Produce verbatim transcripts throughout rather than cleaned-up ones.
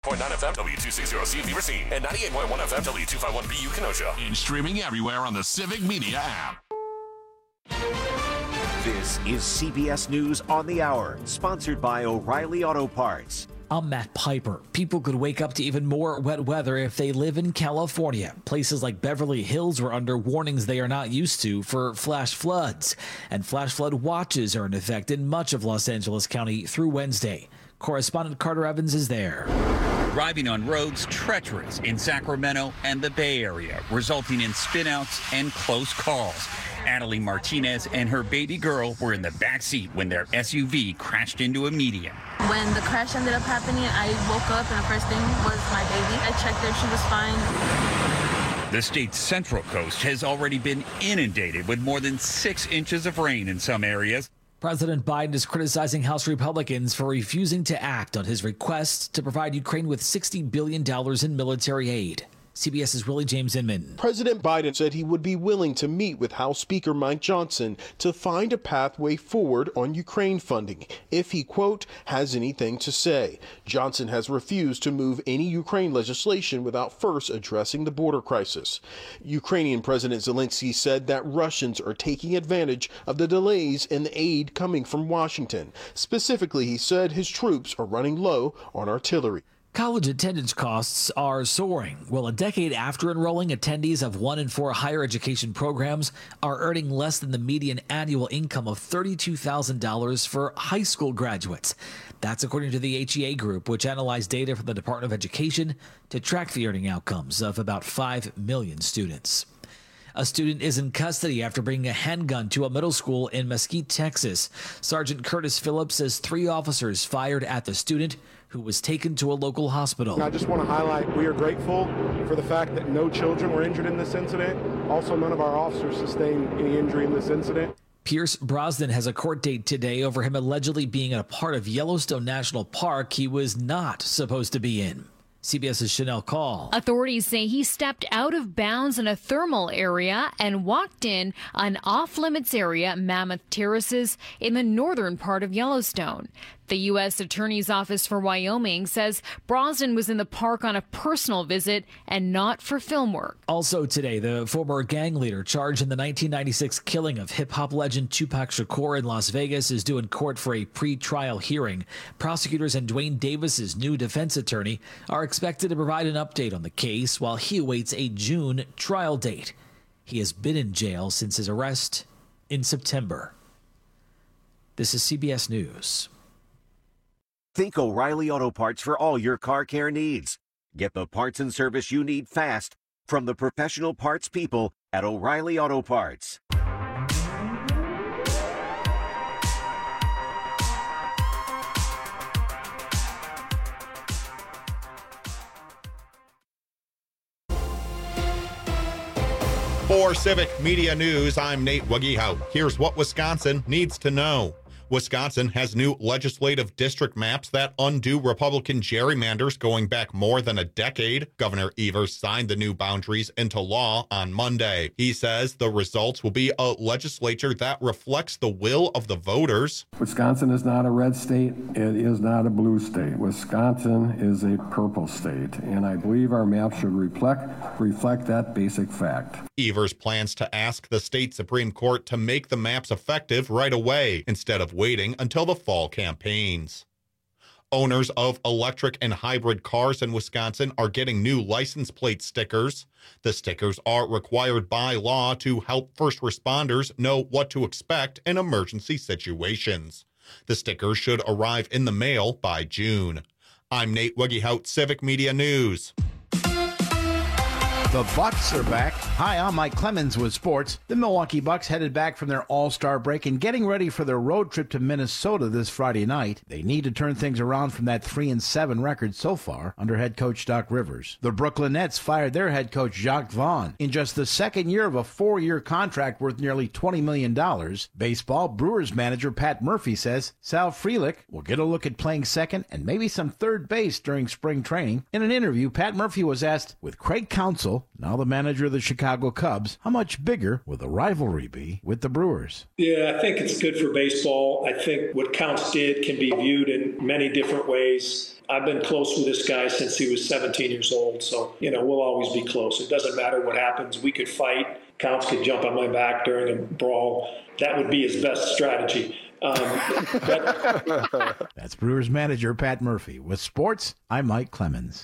point nine F M, W two sixty C Beaver Scene, and ninety-eight point one F M, W two fifty-one B U Kenosha. And streaming everywhere on the Civic Media app. This is C B S News on the Hour, sponsored by O'Reilly Auto Parts. I'm Matt Piper. People could wake up to even more wet weather if they live in California. Places like Beverly Hills were under warnings they are not used to for flash floods. And flash flood watches are in effect in much of Los Angeles County through Wednesday. Correspondent Carter Evans is there. Driving on roads treacherous in Sacramento and the Bay Area, resulting in spinouts and close calls. Adelie Martinez and her baby girl were in the back seat when their S U V crashed into a median. When the crash ended up happening, I woke up and the first thing was my baby. I checked her, she was fine. The state's central coast has already been inundated with more than six inches of rain in some areas. President Biden is criticizing House Republicans for refusing to act on his request to provide Ukraine with sixty billion dollars in military aid. CBS's Willie James Inman. President Biden said he would be willing to meet with House Speaker Mike Johnson to find a pathway forward on Ukraine funding if he, quote, has anything to say. Johnson has refused to move any Ukraine legislation without first addressing the border crisis. Ukrainian President Zelensky said that Russians are taking advantage of the delays in the aid coming from Washington. Specifically, he said his troops are running low on artillery. College attendance costs are soaring. Well, a decade after enrolling, attendees of one and four higher education programs are earning less than the median annual income of thirty-two thousand dollars for high school graduates. That's according to the H E A Group, which analyzed data from the Department of Education to track the earning outcomes of about five million students. A student is in custody after bringing a handgun to a middle school in Mesquite, Texas. Sergeant Curtis Phillips says three officers fired at the student, who was taken to a local hospital. I just want to highlight we are grateful for the fact that no children were injured in this incident. Also, none of our officers sustained any injury in this incident. Pierce Brosnan has a court date today over him allegedly being a part of Yellowstone National Park he was not supposed to be in. CBS's Chanel Call. Authorities say he stepped out of bounds in a thermal area and walked in an off-limits area, Mammoth Terraces, in the northern part of Yellowstone. The U S Attorney's Office for Wyoming says Brosnan was in the park on a personal visit and not for film work. Also today, the former gang leader charged in the nineteen ninety-six killing of hip-hop legend Tupac Shakur in Las Vegas is due in court for a pre-trial hearing. Prosecutors and Dwayne Davis's new defense attorney are expected to provide an update on the case while he awaits a June trial date. He has been in jail since his arrest in September. This is C B S News. Think O'Reilly Auto Parts for all your car care needs. Get the parts and service you need fast from the professional parts people at O'Reilly Auto Parts. For Civic Media News, I'm Nate Wagihout. Here's what Wisconsin needs to know. Wisconsin has new legislative district maps that undo Republican gerrymanders going back more than a decade. Governor Evers signed the new boundaries into law on Monday. He says the results will be a legislature that reflects the will of the voters. Wisconsin is not a red state. It is not a blue state. Wisconsin is a purple state, and I believe our map should reflect, reflect that basic fact. Evers plans to ask the state Supreme Court to make the maps effective right away instead of waiting until the fall campaigns. Owners of electric and hybrid cars in Wisconsin are getting new license plate stickers. The stickers are required by law to help first responders know what to expect in emergency situations. The stickers should arrive in the mail by June. I'm Nate Wagihout, Civic Media News. The Bucks are back. Hi, I'm Mike Clemens with sports. The Milwaukee Bucks headed back from their all-star break and getting ready for their road trip to Minnesota this Friday night. They need to turn things around from that three and seven record so far under head coach Doc Rivers. The Brooklyn Nets fired their head coach Jacques Vaughn in just the second year of a four-year contract worth nearly twenty million dollars. Baseball Brewers manager Pat Murphy says Sal Frelick will get a look at playing second and maybe some third base during spring training. In an interview, Pat Murphy was asked, with Craig Counsell, now the manager of the Chicago Cubs, how much bigger will the rivalry be with the Brewers? Yeah, I think it's good for baseball. I think what Counts did can be viewed in many different ways. I've been close with this guy since he was seventeen years old. So, you know, we'll always be close. It doesn't matter what happens. We could fight. Counts could jump on my back during a brawl. That would be his best strategy. Um, but... That's Brewers manager Pat Murphy. With sports, I'm Mike Clemens.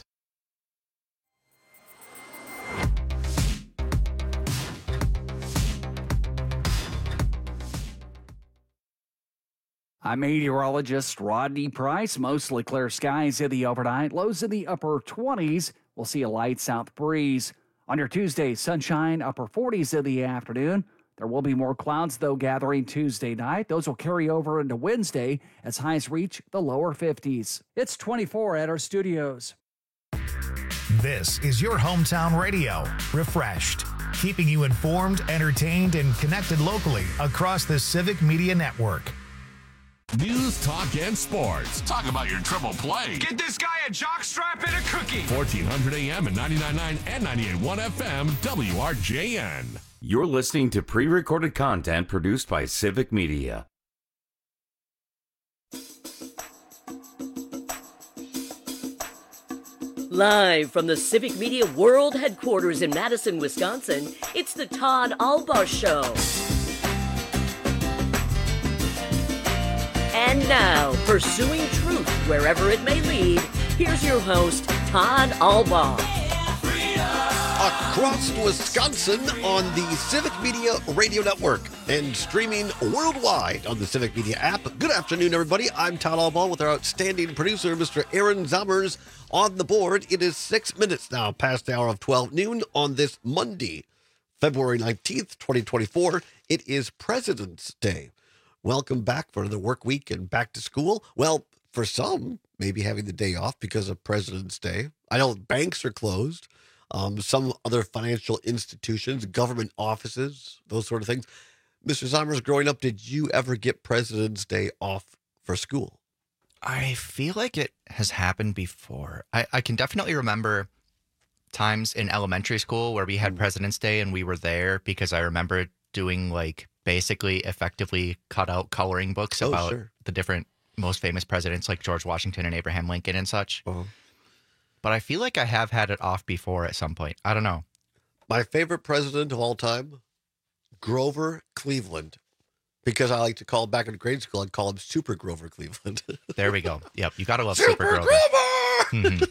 I'm meteorologist Rodney Price. Mostly clear skies in the overnight. Lows in the upper twenties. We'll see a light south breeze. On your Tuesday, sunshine, upper forties in the afternoon. There will be more clouds, though, gathering Tuesday night. Those will carry over into Wednesday as highs reach the lower fifties. It's twenty-four at our studios. This is your hometown radio, Refreshed, keeping you informed, entertained, and connected locally across the Civic Media Network. News, talk, and sports. Talk about your triple play. Get this guy a jockstrap and a cookie. fourteen hundred A M and ninety-nine point nine and ninety-eight point one F M, W R J N. You're listening to pre-recorded content produced by Civic Media. Live from the Civic Media World Headquarters in Madison, Wisconsin, it's the Todd Albaugh Show. And now, pursuing truth wherever it may lead, here's your host, Todd Albaugh. Across Wisconsin on the Civic Media Radio Network and streaming worldwide on the Civic Media app. Good afternoon, everybody. I'm Todd Albaugh with our outstanding producer, Mister Aaron Zommers, on the board. It is six minutes now past the hour of twelve noon on this Monday, February nineteenth, twenty twenty-four. It is President's Day. Welcome back for another work week and back to school. Well, for some, maybe having the day off because of President's Day. I know banks are closed. Um, some other financial institutions, government offices, those sort of things. Mister Zommers, growing up, did you ever get President's Day off for school? I feel like it has happened before. I, I can definitely remember times in elementary school where we had mm. President's Day and we were there because I remember doing like basically effectively cut out coloring books oh, about sure. the different most famous presidents like George Washington and Abraham Lincoln and such. Uh-huh. But I feel like I have had it off before at some point. I don't know. My favorite president of all time, Grover Cleveland. Because I like to call, back in grade school, I'd call him Super Grover Cleveland. There we go. Yep, you got to love Super, Super Grover. Grover! Mm-hmm.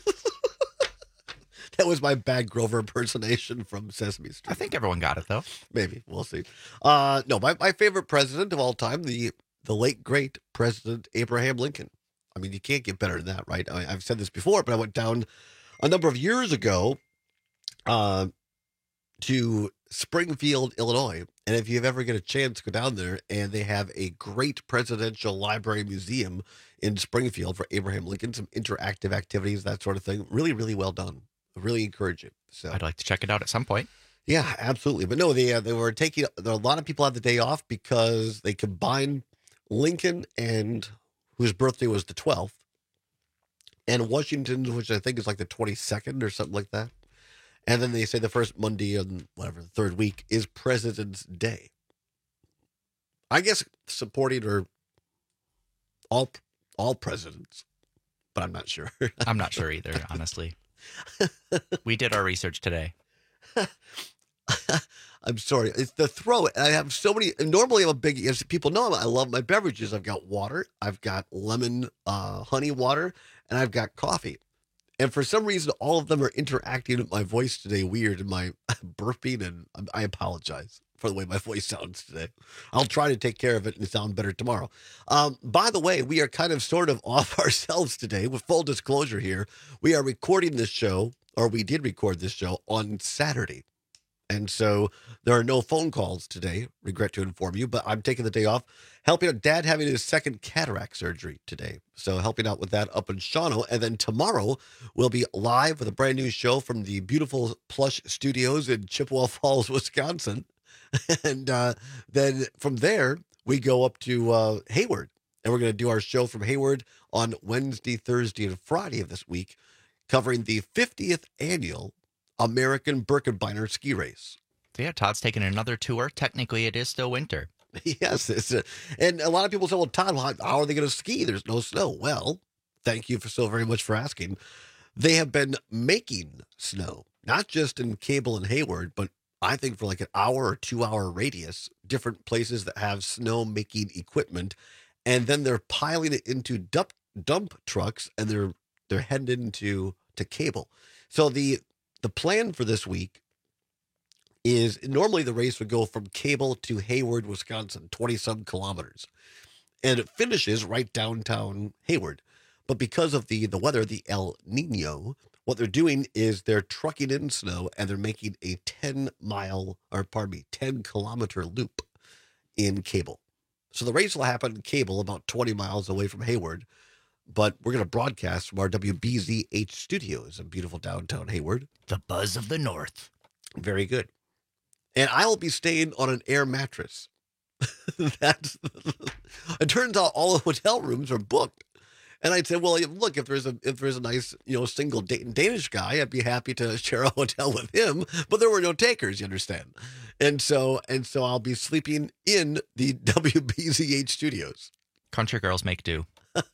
That was my bad Grover impersonation from Sesame Street. I think everyone got it, though. Maybe. We'll see. Uh, no, my, my favorite president of all time, the, the late, great President Abraham Lincoln. I mean, you can't get better than that, right? I, I've said this before, but I went down a number of years ago uh, to Springfield, Illinois. And if you ever get a chance, go down there, and they have a great presidential library museum in Springfield for Abraham Lincoln, some interactive activities, that sort of thing. Really, really well done. Really encourage it. So I'd like to check it out at some point. Yeah, absolutely. But no, they uh, they were taking, there are a lot of people had the day off because they combined Lincoln and whose birthday was the twelfth, and Washington's, which I think is like the twenty-second or something like that. And then they say the first Monday and whatever, the third week is President's Day. I guess supporting or all all presidents, but I'm not sure. I'm not sure either, honestly. We did our research today. I'm sorry. It's the throat. I have so many. Normally, I'm a big, as people know, I love my beverages. I've got water. I've got lemon uh, honey water, and I've got coffee. And for some reason, all of them are interacting with my voice today weird, and my burping, and I apologize for the way my voice sounds today. I'll try to take care of it and sound better tomorrow. Um, by the way, we are kind of sort of off ourselves today. With full disclosure here, we are recording this show, or we did record this show on Saturday. And so there are no phone calls today, regret to inform you, but I'm taking the day off, helping out Dad having his second cataract surgery today. So helping out with that up in Shawano. And then tomorrow we'll be live with a brand new show from the beautiful Plush Studios in Chippewa Falls, Wisconsin. And uh, then from there, we go up to uh, Hayward. And we're going to do our show from Hayward on Wednesday, Thursday, and Friday of this week, covering the fiftieth annual American Birkebeiner ski race. So yeah, Todd's taking another tour. Technically, it is still winter. Yes. It's a, and a lot of people say, well, Todd, how, how are they going to ski? There's no snow. Well, Thank you for so very much for asking. They have been making snow, not just in Cable and Hayward, but I think for like an hour or two hour radius, different places that have snow making equipment. And then they're piling it into dump, dump trucks and they're they're heading into to Cable. So the the plan for this week is normally the race would go from Cable to Hayward, Wisconsin, twenty some kilometers. And it finishes right downtown Hayward. But because of the, the weather, the El Nino, what they're doing is they're trucking in snow and they're making a ten mile, or pardon me, ten kilometer loop in Cable. So the race will happen in Cable, about twenty miles away from Hayward. But we're going to broadcast from our W B Z H studios in beautiful downtown Hayward. The buzz of the North. Very good. And I will be staying on an air mattress. That's, it turns out all the hotel rooms are booked. And I said, well, look, if there's a if there's a nice, you know, single Dan- Danish guy, I'd be happy to share a hotel with him. But there were no takers, you understand. And so and so I'll be sleeping in the W B Z H studios. Country girls make do.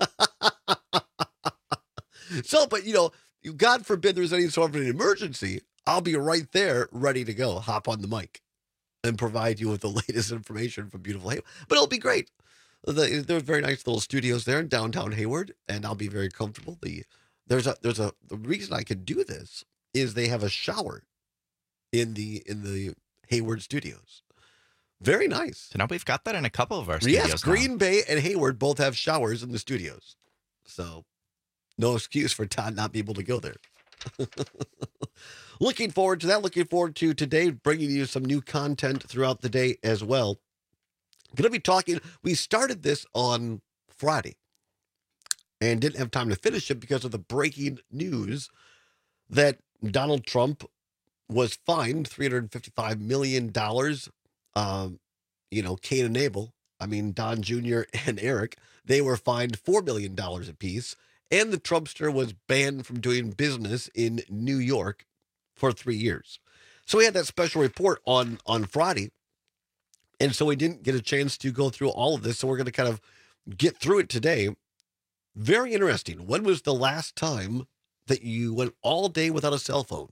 So, but, you know, God forbid there's any sort of an emergency, I'll be right there ready to go, hop on the mic and provide you with the latest information from beautiful Hayward. But it'll be great. The, there's very nice little studios there in downtown Hayward, and I'll be very comfortable. The there's a there's a the reason I could do this is they have a shower in the in the Hayward studios. Very nice. So now we've got that in a couple of our studios. Yes, Green now. Bay and Hayward both have showers in the studios. So no excuse for Todd not being able to go there. Looking forward to that. Looking forward to today bringing you some new content throughout the day as well. Going to be talking, we started this on Friday and didn't have time to finish it because of the breaking news that Donald Trump was fined three hundred fifty-five million dollars. Um, you know, Cain and Abel, I mean, Don Junior and Eric, they were fined four million dollars apiece. And the Trumpster was banned from doing business in New York for three years. So we had that special report on, on Friday. And so we didn't get a chance to go through all of this. So we're going to kind of get through it today. Very interesting. When was the last time that you went all day without a cell phone?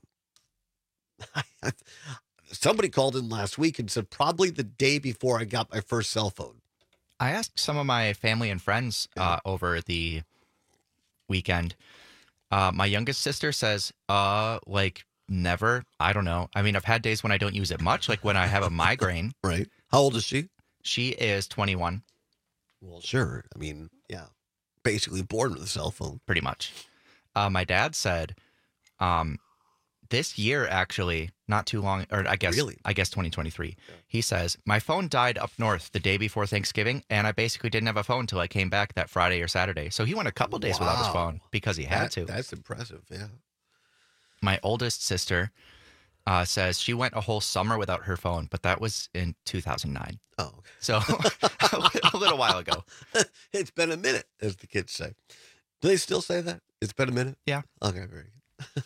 Somebody called in last week and said probably the day before I got my first cell phone. I asked some of my family and friends uh, over the weekend. Uh, my youngest sister says, uh, like, never. I don't know. I mean, I've had days when I don't use it much, like when I have a migraine. Right. How old is she? She is twenty-one. Well, sure. I mean, yeah. Basically born with a cell phone. Pretty much. Uh, my dad said, um, this year, actually, not too long, or I guess, really? I guess twenty twenty-three, yeah. He says, my phone died up north the day before Thanksgiving, and I basically didn't have a phone until I came back that Friday or Saturday. So he went a couple days wow. without his phone because he had that, to. That's impressive, yeah. My oldest sister uh, says she went a whole summer without her phone, but that was in two thousand nine. Oh, okay. So a little while ago. It's been a minute, as the kids say. Do they still say that? It's been a minute? Yeah. Okay, very good.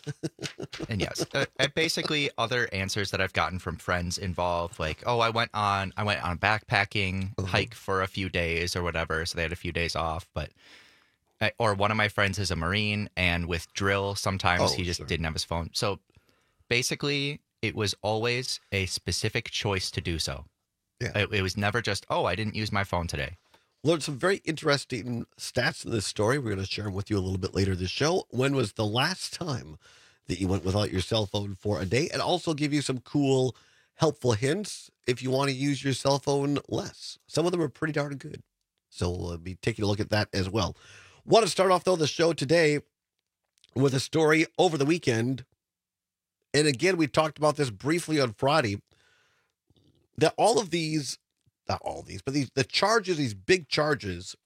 And yes, uh, basically other answers that I've gotten from friends involve like, oh, I went on, I went on a backpacking uh-huh. hike for a few days or whatever. So they had a few days off, but, uh, or one of my friends is a Marine and with drill, sometimes oh, he just sure. didn't have his phone. So basically it was always a specific choice to do so. Yeah. It, it was never just, oh, I didn't use my phone today. Learned some very interesting stats in this story. We're going to share them with you a little bit later this show. When was the last time that you went without your cell phone for a day? And also give you some cool, helpful hints if you want to use your cell phone less. Some of them are pretty darn good. So we'll be taking a look at that as well. Want to start off, though, the show today with a story over the weekend. And again, we talked about this briefly on Friday, that all of these Not all these, but these the charges, these big charges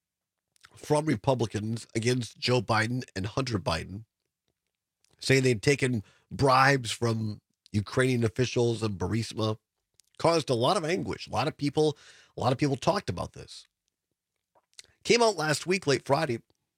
from Republicans against Joe Biden and Hunter Biden, saying they'd taken bribes from Ukrainian officials and Burisma, caused a lot of anguish. A lot of people, a lot of people talked about this. Came out last week, late Friday,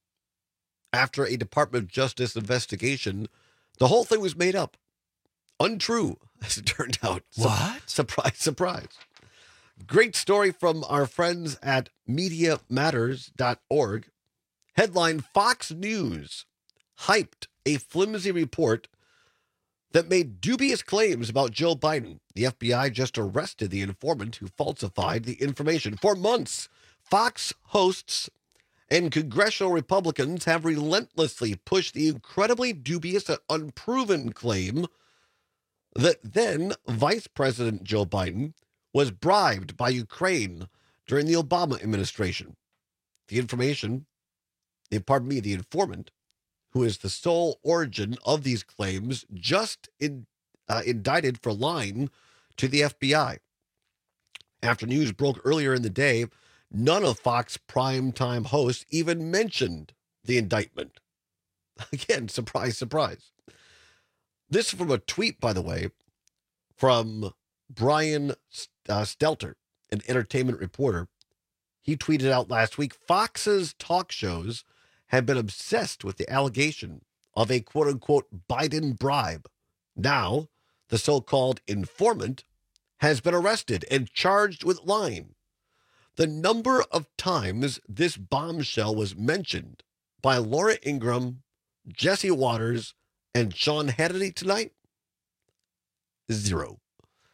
after a Department of Justice investigation. The whole thing was made up. Untrue, as it turned out. What? Surprise, surprise. Great story from our friends at media matters dot org. Headline, Fox News hyped a flimsy report that made dubious claims about Joe Biden. The F B I just arrested the informant who falsified the information. For months, Fox hosts and congressional Republicans have relentlessly pushed the incredibly dubious and unproven claim that then Vice President Joe Biden was bribed by Ukraine during the Obama administration. The information, pardon me, the informant, who is the sole origin of these claims, just in, uh, indicted for lying to the F B I. After news broke earlier in the day, none of Fox primetime hosts even mentioned the indictment. Again, surprise, surprise. This is from a tweet, by the way, from Brian uh, Stelter, an entertainment reporter. He tweeted out last week, Fox's talk shows have been obsessed with the allegation of a quote-unquote Biden bribe. Now, the so-called informant has been arrested and charged with lying. The number of times this bombshell was mentioned by Laura Ingraham, Jesse Waters, and Sean Hannity tonight, zero.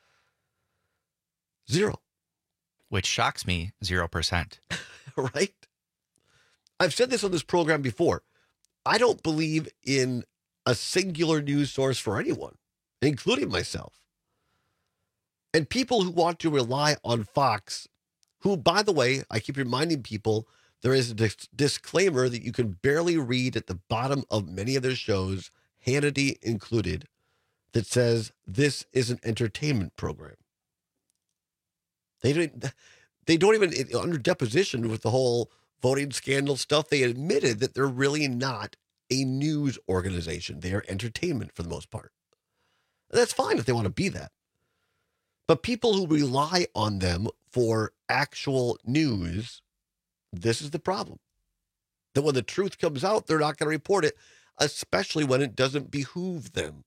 Zero. Which shocks me, zero percent. Right? I've said this on this program before. I don't believe in a singular news source for anyone, including myself. And people who want to rely on Fox, who, by the way, I keep reminding people, there is a dis- disclaimer that you can barely read at the bottom of many of their shows, Hannity included, that says this is an entertainment program. They don't, they don't even, under deposition with the whole voting scandal stuff, they admitted that they're really not a news organization. They are entertainment for the most part. And that's fine if they want to be that. But people who rely on them for actual news, this is the problem. That when the truth comes out, they're not going to report it, especially when it doesn't behoove them.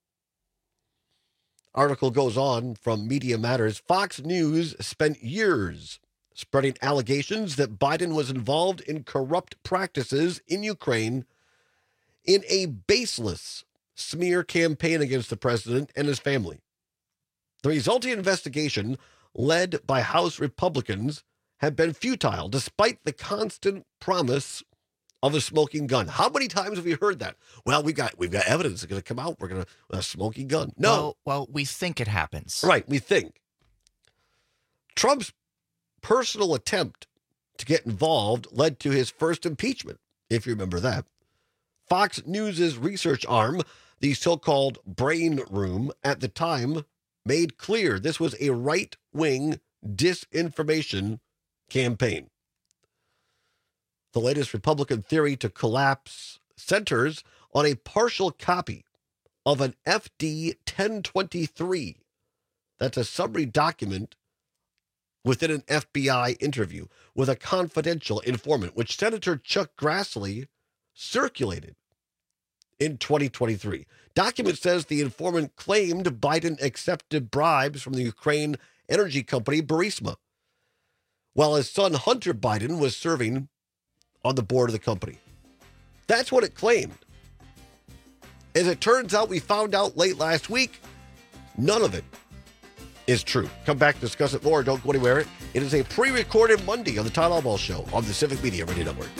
Article goes on from Media Matters. Fox News spent years spreading allegations that Biden was involved in corrupt practices in Ukraine in a baseless smear campaign against the president and his family. The resulting investigation, led by House Republicans, have been futile despite the constant promise of a smoking gun. How many times have we heard that? Well, we got we've got evidence that's going to come out. We're going to a smoking gun. No, well, well, we think it happens. Right, we think. Trump's personal attempt to get involved led to his first impeachment, if you remember that. Fox News' research arm, the so-called Brain Room, at the time made clear this was a right-wing disinformation campaign. The latest Republican theory to collapse centers on a partial copy of an F D ten twenty-three. That's a summary document within an F B I interview with a confidential informant, which Senator Chuck Grassley circulated in twenty twenty-three. Document says the informant claimed Biden accepted bribes from the Ukraine energy company Burisma, while his son Hunter Biden was serving on the board of the company. That's what it claimed. As it turns out, we found out late last week, none of it is true. Come back to discuss it more. Don't go anywhere. It is a pre-recorded Monday on the Todd Albaugh Show on the Civic Media Radio Network.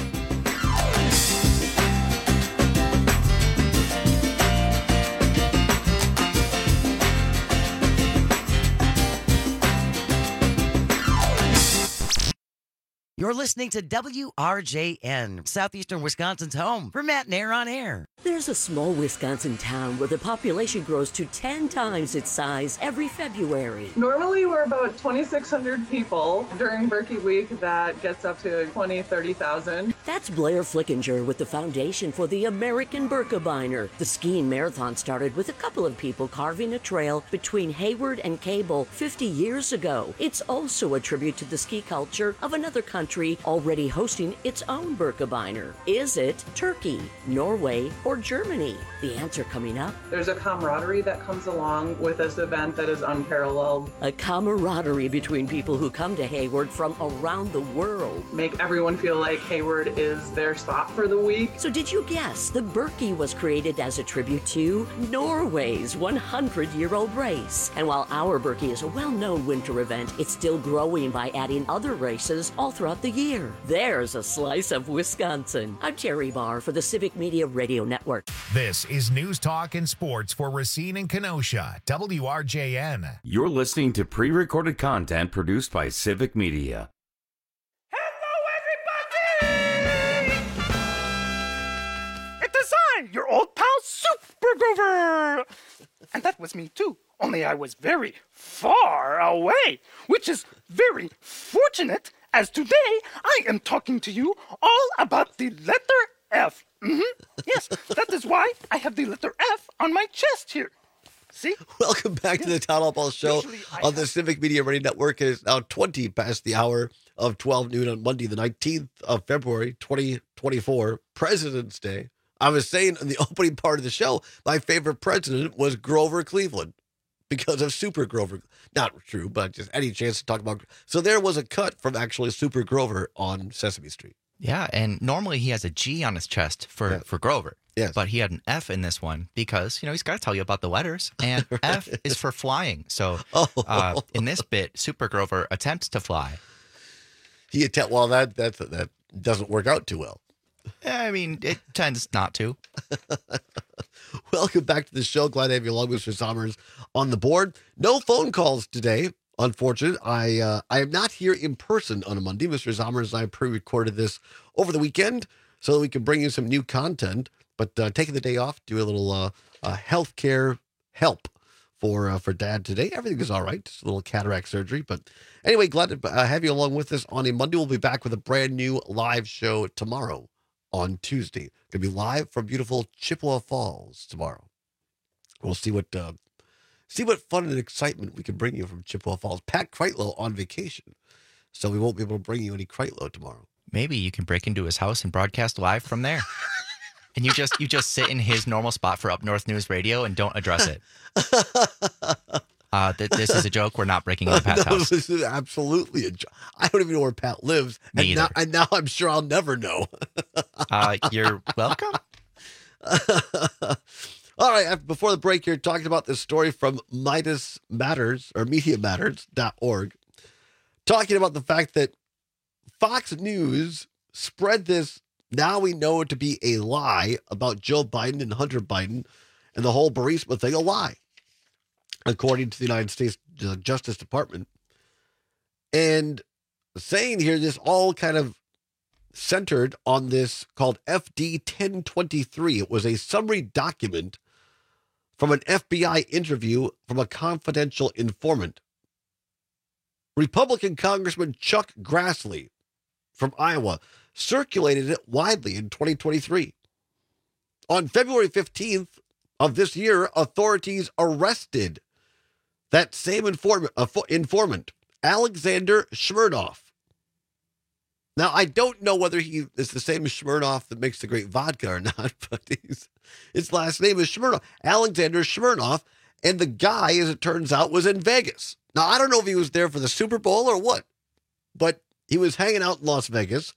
You're listening to W R J N, Southeastern Wisconsin's home for Matt Nair on Air. There's a small Wisconsin town where the population grows to ten times its size every February. Normally we're about twenty-six hundred people. During Berkey Week, that gets up to twenty, thirty thousand. That's Blair Flickinger with the Foundation for the American Birkebeiner. The skiing marathon started with a couple of people carving a trail between Hayward and Cable fifty years ago. It's also a tribute to the ski culture of another country already hosting its own Birkebeiner. Is it Turkey, Norway, or Germany? The answer coming up. There's a camaraderie that comes along with this event that is unparalleled. A camaraderie between people who come to Hayward from around the world. Make everyone feel like Hayward is their spot for the week. So did you guess the Berkey was created as a tribute to Norway's one hundred year old race? And while our Berkey is a well-known winter event, it's still growing by adding other races all throughout the year. There's a slice of Wisconsin. I'm Terry Barr for the Civic Media Radio Network. This is News Talk and Sports for Racine and Kenosha, W R J N. You're listening to pre-recorded content produced by Civic Media. It is I, your old pal Super Grover! And that was me too, only I was very far away, which is very fortunate, as today I am talking to you all about the letter F. Mm-hmm. Yes, that is why I have the letter F on my chest here. See? Welcome back to the Town Hall Ball Show on the Civic Media Radio Network. It is now twenty past the hour of twelve noon on Monday, the nineteenth of February, twenty twenty-four, President's Day. I was saying in the opening part of the show, my favorite president was Grover Cleveland because of Super Grover. Not true, but just any chance to talk about. So there was a cut from actually Super Grover on Sesame Street. Yeah, and normally he has a G on his chest for, yeah. for Grover. Yes. But he had an F in this one because, you know, he's got to tell you about the letters. And right. F is for flying. So oh. uh, in this bit, Super Grover attempts to fly. He attempt, well, that, that, that doesn't work out too well. I mean, it tends not to. Welcome back to the show. Glad to have you along, Mister Sommers, on the board. No phone calls today. Unfortunate. I uh, I am not here in person on a Monday. Mister Sommers and I pre-recorded this over the weekend so that we can bring you some new content. But uh, taking the day off, do a little uh, uh, healthcare help for uh, for Dad today. Everything is all right. Just a little cataract surgery. But anyway, glad to uh, have you along with us on a Monday. We'll be back with a brand new live show tomorrow on Tuesday. Going to be live from beautiful Chippewa Falls tomorrow. We'll see what uh, see what fun and excitement we can bring you from Chippewa Falls. Pat Kreitlow on vacation, so we won't be able to bring you any Kreitlow tomorrow. Maybe you can break into his house and broadcast live from there. And you just you just sit in his normal spot for Up North News Radio and don't address it. Uh, th- this is a joke. We're not breaking into Pat's no, house. This is absolutely a joke. I don't even know where Pat lives. Me and, either. now, and now I'm sure I'll never know. uh, you're welcome. All right. Before the break here, talking about this story from Midas Matters or Media Matters dot org, talking about the fact that Fox News spread this, now we know it to be a lie about Joe Biden and Hunter Biden and the whole Burisma thing, a lie, according to the United States Justice Department. And saying here, this all kind of centered on this called F D ten twenty-three. It was a summary document from an F B I interview from a confidential informant. Republican Congressman Chuck Grassley from Iowa circulated it widely in twenty twenty-three. On February fifteenth of this year, authorities arrested that same informant, uh, informant, Alexander Smirnoff. Now, I don't know whether he is the same Smirnoff that makes the great vodka or not, but he's, his last name is Smirnoff, Alexander Smirnoff, and the guy, as it turns out, was in Vegas. Now, I don't know if he was there for the Super Bowl or what, but he was hanging out in Las Vegas,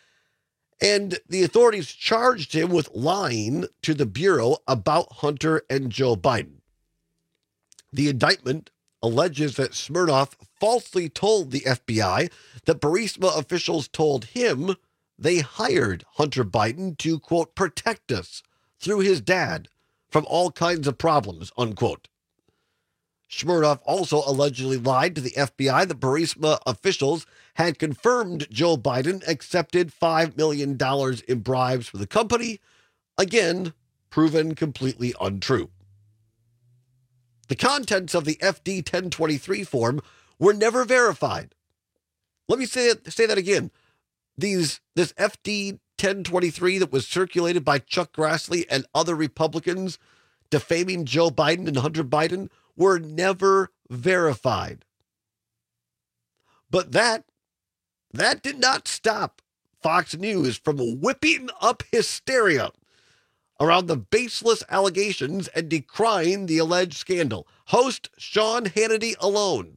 and the authorities charged him with lying to the Bureau about Hunter and Joe Biden. The indictment alleges that Smirnoff falsely told the F B I that Burisma officials told him they hired Hunter Biden to, quote, protect us through his dad from all kinds of problems, unquote. Smirnoff also allegedly lied to the F B I that Burisma officials had confirmed Joe Biden accepted five million dollars in bribes for the company, again, proven completely untrue. The contents of the F D ten twenty-three form were never verified. Let me say it, say that again. These this F D ten twenty-three that was circulated by Chuck Grassley and other Republicans defaming Joe Biden and Hunter Biden were never verified. But that that did not stop Fox News from whipping up hysteria around the baseless allegations and decrying the alleged scandal. Host Sean Hannity alone,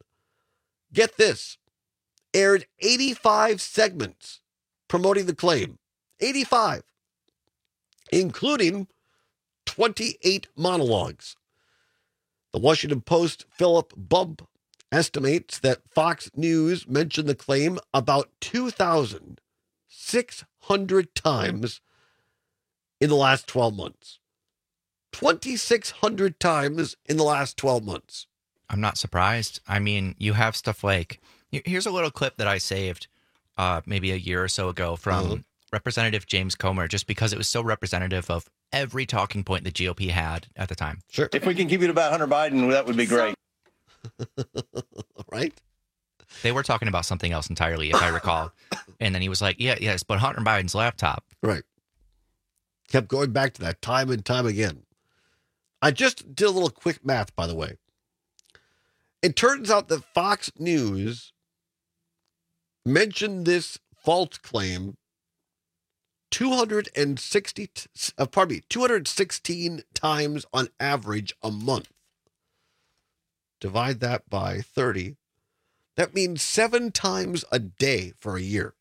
get this, aired eighty-five segments promoting the claim. eighty-five, including twenty-eight monologues. The Washington Post Philip Bump estimates that Fox News mentioned the claim about two thousand six hundred times in the last twelve months. twenty-six hundred times in the last twelve months. I'm not surprised. I mean, you have stuff like, here's a little clip that I saved uh, maybe a year or so ago from uh-huh. Representative James Comer, just because it was so representative of every talking point the G O P had at the time. Sure. If we can keep it about Hunter Biden, that would be great. Right? They were talking about something else entirely, if I recall. And then he was like, yeah, yes, but Hunter Biden's laptop. Right. Kept going back to that time and time again. I just did a little quick math, by the way. It turns out that Fox News mentioned this false claim two hundred sixty, uh, pardon me, two hundred sixteen times on average a month. Divide that by thirty. That means seven times a day for a year.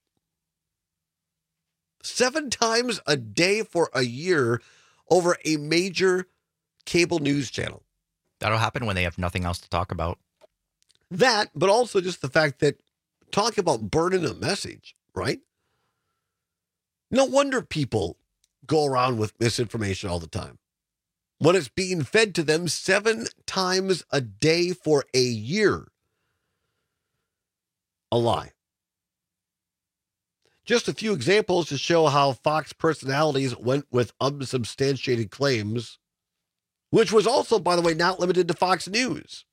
Seven times a day for a year over a major cable news channel. That'll happen when they have nothing else to talk about. That, but also just the fact that talk about burning a message, right? No wonder people go around with misinformation all the time. When it's being fed to them seven times a day for a year. A lie. Just a few examples to show how Fox personalities went with unsubstantiated claims, which was also, by the way, not limited to Fox News.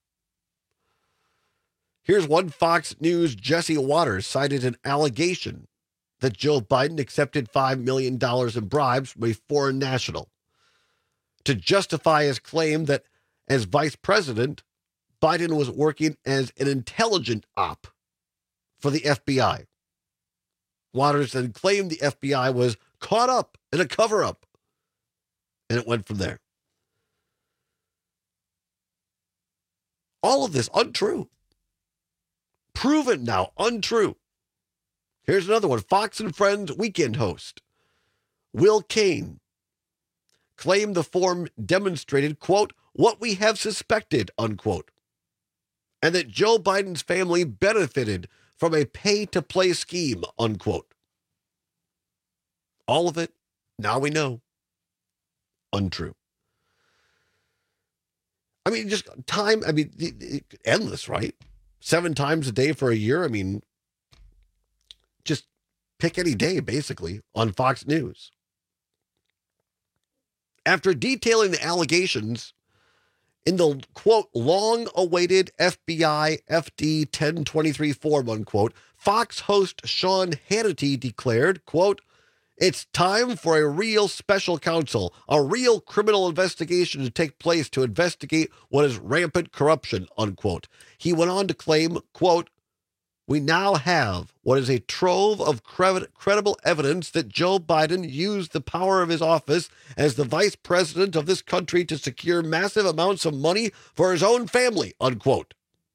Here's one Fox News Jesse Waters cited an allegation that Joe Biden accepted five million dollars in bribes from a foreign national to justify his claim that as vice president, Biden was working as an intelligent op for the F B I. Waters then claimed the F B I was caught up in a cover-up, and it went from there. All of this untrue. Proven now, untrue. Here's another one. Fox and Friends weekend host Will Cain claimed the form demonstrated, quote, what we have suspected, unquote, and that Joe Biden's family benefited from a pay-to-play scheme, unquote. All of it, now we know, untrue. I mean, just time, I mean, endless, right? Seven times a day for a year. I mean, just pick any day, basically, on Fox News. After detailing the allegations in the, quote, long-awaited F B I F D ten twenty-three form, unquote, Fox host Sean Hannity declared, quote, it's time for a real special counsel, a real criminal investigation to take place to investigate what is rampant corruption, unquote. He went on to claim, quote, we now have what is a trove of cre- credible evidence that Joe Biden used the power of his office as the vice president of this country to secure massive amounts of money for his own family, unquote.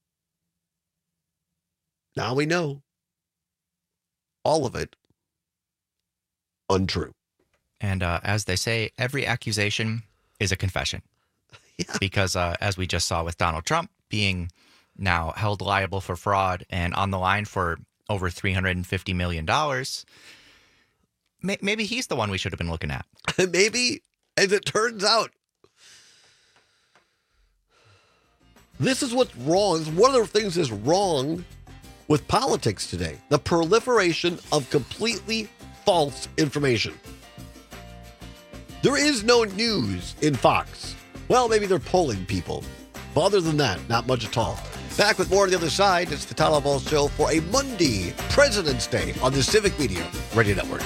Now we know. All of it untrue. And uh, as they say, every accusation is a confession. Yeah. Because uh, as we just saw with Donald Trump being now held liable for fraud and on the line for over three hundred fifty million dollars, may- maybe he's the one we should have been looking at. Maybe, as it turns out. This is what's wrong. One of the things that's wrong with politics today. The proliferation of completely false information. There is no news in Fox. Well, maybe they're polling people. But other than that, not much at all. Back with more on the other side. It's the Tyler Ball Show for a Monday, President's Day, on the Civic Media Radio Network.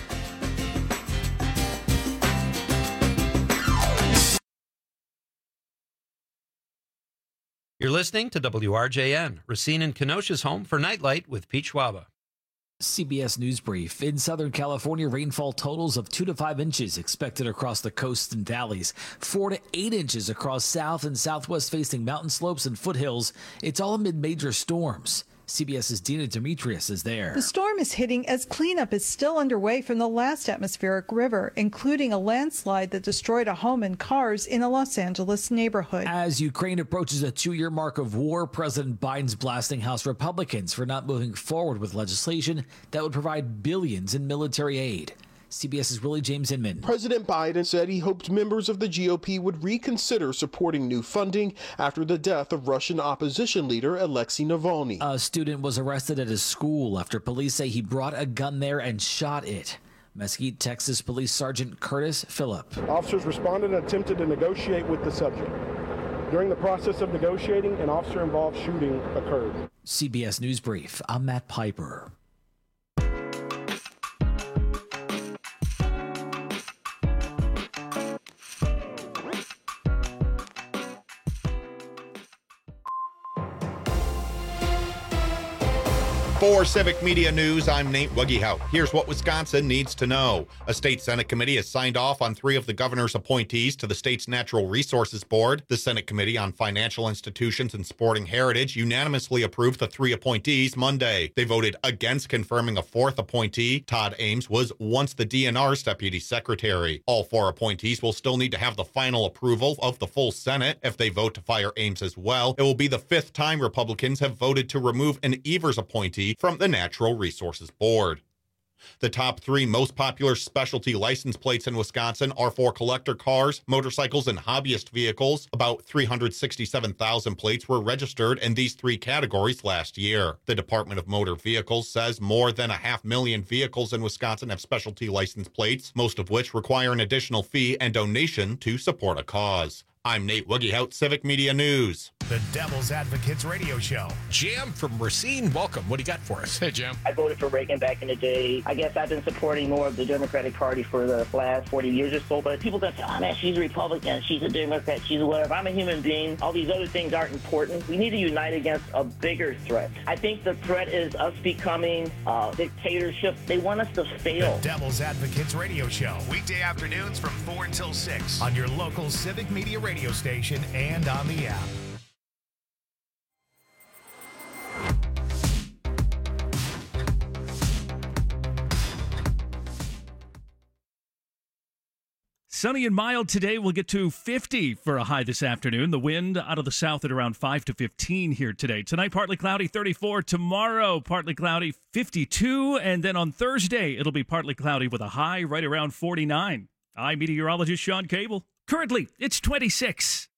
You're listening to W R J N, Racine and Kenosha's home for Nightlight with Pete Schwaba. C B S News Brief. In Southern California, rainfall totals of two to five inches expected across the coasts and valleys, four to eight inches across south and southwest facing mountain slopes and foothills. It's all amid major storms. CBS's Dina Demetrius is there. The storm is hitting as cleanup is still underway from the last atmospheric river, including a landslide that destroyed a home and cars in a Los Angeles neighborhood. As Ukraine approaches a two-year mark of war, President Biden's blasting House Republicans for not moving forward with legislation that would provide billions in military aid. CBS's Willie James Inman. President Biden said he hoped members of the G O P would reconsider supporting new funding after the death of Russian opposition leader Alexei Navalny. A student was arrested at his school after police say he brought a gun there and shot it. Mesquite, Texas Police Sergeant Curtis Phillip. Officers responded and attempted to negotiate with the subject. During the process of negotiating, an officer-involved shooting occurred. C B S News Brief, I'm Matt Piper. For Civic Media News, I'm Nate Wuggehout. Here's what Wisconsin needs to know. A state Senate committee has signed off on three of the governor's appointees to the state's Natural Resources Board. The Senate Committee on Financial Institutions and Sporting Heritage unanimously approved the three appointees Monday. They voted against confirming a fourth appointee. Todd Ames was once the D N R's deputy secretary. All four appointees will still need to have the final approval of the full Senate. If they vote to fire Ames as well, it will be the fifth time Republicans have voted to remove an Evers appointee from the Natural Resources Board. The top three most popular specialty license plates in Wisconsin are for collector cars, motorcycles, and hobbyist vehicles. About three hundred sixty-seven thousand plates were registered in these three categories last year. The Department of Motor Vehicles says more than a half million vehicles in Wisconsin have specialty license plates, most of which require an additional fee and donation to support a cause. I'm Nate Wuggehout, Civic Media News. The Devil's Advocates Radio Show. Jim from Racine, welcome. What do you got for us? Hey, Jim. I voted for Reagan back in the day. I guess I've been supporting more of the Democratic Party for the last forty years or so, but people gonna say, oh man, she's a Republican, she's a Democrat, she's a whatever. I'm a human being. All these other things aren't important. We need to unite against a bigger threat. I think the threat is us becoming a dictatorship. They want us to fail. The Devil's Advocates Radio Show. Weekday afternoons from four until six on your local Civic Media Radio radio station and on the app. Sunny and mild today. We'll get to fifty for a high this afternoon. The wind out of the south at around five to fifteen here today. Tonight, partly cloudy, thirty-four. Tomorrow, partly cloudy, fifty-two. And then on Thursday, it'll be partly cloudy with a high right around forty-nine. I'm meteorologist Sean Cable. Currently, it's twenty-six.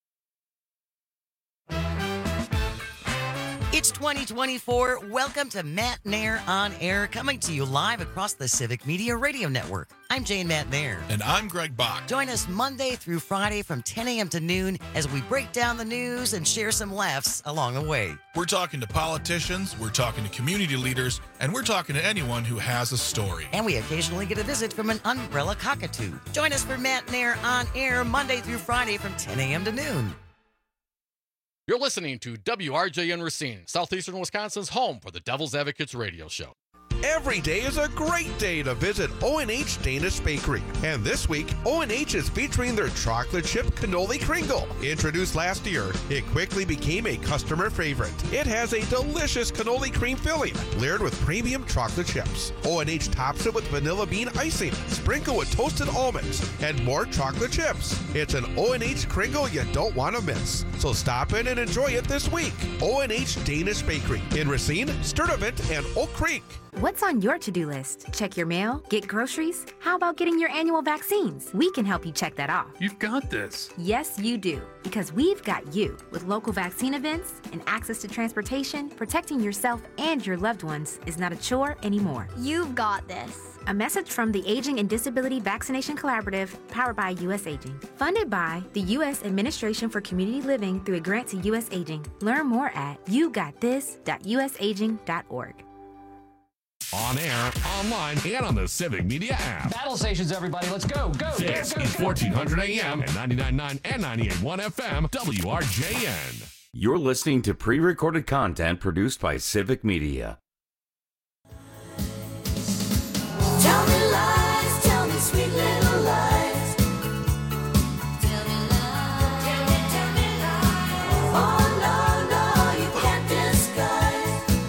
It's twenty twenty-four. Welcome to Matt Nair on Air, coming to you live across the Civic Media Radio Network. I'm Jane Matt Nair. And I'm Greg Bach. Join us Monday through Friday from ten a.m. to noon as we break down the news and share some laughs along the way. We're talking to politicians, we're talking to community leaders, and we're talking to anyone who has a story. And we occasionally get a visit from an umbrella cockatoo. Join us for Matt Nair on Air Monday through Friday from ten a.m. to noon. You're listening to W R J N Racine, Southeastern Wisconsin's home for the Devil's Advocates radio show. Every day is a great day to visit O and H Danish Bakery. And this week, O and H is featuring their chocolate chip cannoli Kringle. Introduced last year, it quickly became a customer favorite. It has a delicious cannoli cream filling, layered with premium chocolate chips. O and H tops it with vanilla bean icing, sprinkled with toasted almonds, and more chocolate chips. It's an O and H Kringle you don't want to miss. So stop in and enjoy it this week. O and H Danish Bakery in Racine, Sturtevant, and Oak Creek. What's on your to-do list? Check your mail? Get groceries? How about getting your annual vaccines? We can help you check that off. You've got this. Yes, you do. Because we've got you. With local vaccine events and access to transportation, protecting yourself and your loved ones is not a chore anymore. You've got this. A message from the Aging and Disability Vaccination Collaborative, powered by U S Aging. Funded by the U S Administration for Community Living through a grant to U S Aging. Learn more at you got this dot u s aging dot org. On air, online, and on the Civic Media app. Battle stations, everybody. Let's go, go, This go, go, is go. fourteen hundred A M and ninety-nine point nine and ninety-eight point one F M, W R J N. You're listening to pre-recorded content produced by Civic Media. Tell me lies, tell me sweet little lies. Tell me lies, tell me, tell me lies. Oh no, no, you can't disguise.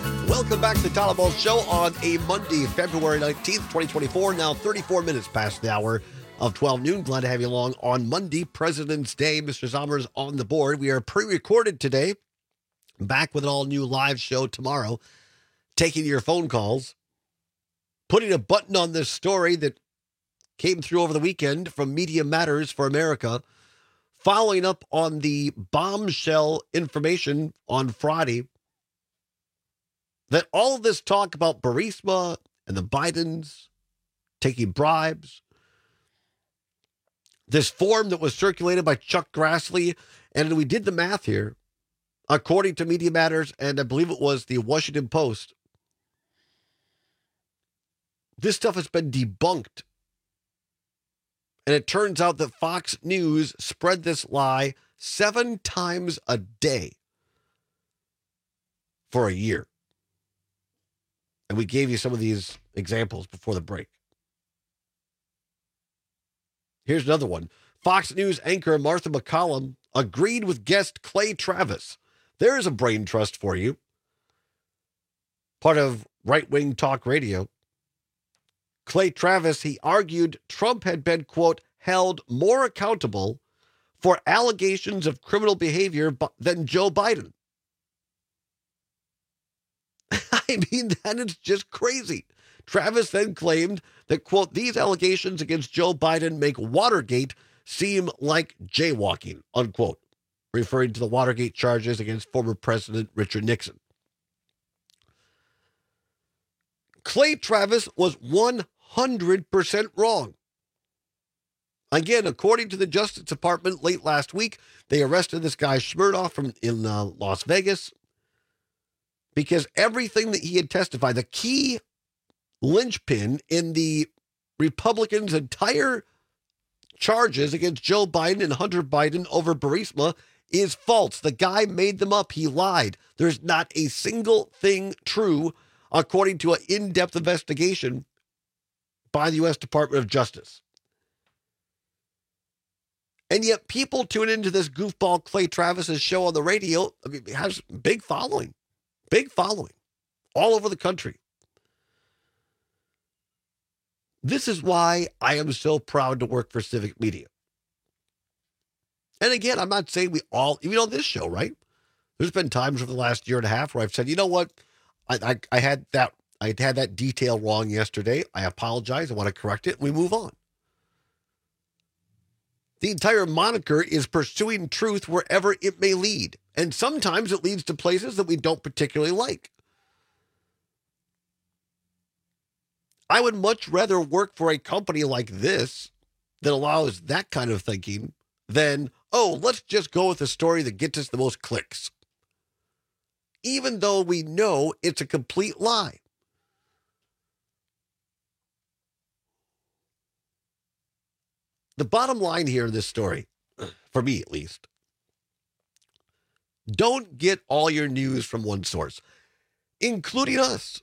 Welcome back to the Tyler Ball Show on a Monday, February nineteenth, twenty twenty-four. Now thirty-four minutes past the hour of twelve noon. Glad to have you along on Monday, President's Day. Mister Zomer's on the board. We are pre-recorded today. Back with an all-new live show tomorrow. Taking your phone calls. Putting a button on this story that came through over the weekend from Media Matters for America. Following up on the bombshell information on Friday that all of this talk about Burisma and the Bidens taking bribes, this form that was circulated by Chuck Grassley, and we did the math here, according to Media Matters, and I believe it was the Washington Post, this stuff has been debunked. And it turns out that Fox News spread this lie seven times a day for a year. And we gave you some of these examples before the break. Here's another one. Fox News anchor Martha McCallum agreed with guest Clay Travis. There's a brain trust for you. Part of right-wing talk radio. Clay Travis, he argued Trump had been, quote, held more accountable for allegations of criminal behavior than Joe Biden. I mean, that is just crazy. Travis then claimed that, quote, these allegations against Joe Biden make Watergate seem like jaywalking, unquote, referring to the Watergate charges against former President Richard Nixon. Clay Travis was one hundred percent wrong. Again, according to the Justice Department late last week, they arrested this guy Smirnoff from in uh, Las Vegas because everything that he had testified, the key linchpin in the Republicans' entire charges against Joe Biden and Hunter Biden over Burisma is false. The guy made them up. He lied. There's not a single thing true, according to an in-depth investigation by the U S Department of Justice. And yet people tune into this goofball Clay Travis's show on the radio. I mean, it has big following, big following all over the country. This is why I am so proud to work for Civic Media. And again, I'm not saying we all, even on this show, right? There's been times over the last year and a half where I've said, you know what? I, I, I had that, I had that detail wrong yesterday. I apologize. I want to correct it. We move on. The entire moniker is pursuing truth wherever it may lead. And sometimes it leads to places that we don't particularly like. I would much rather work for a company like this that allows that kind of thinking than, oh, let's just go with a story that gets us the most clicks. Even though we know it's a complete lie. The bottom line here in this story, for me at least, don't get all your news from one source, including us.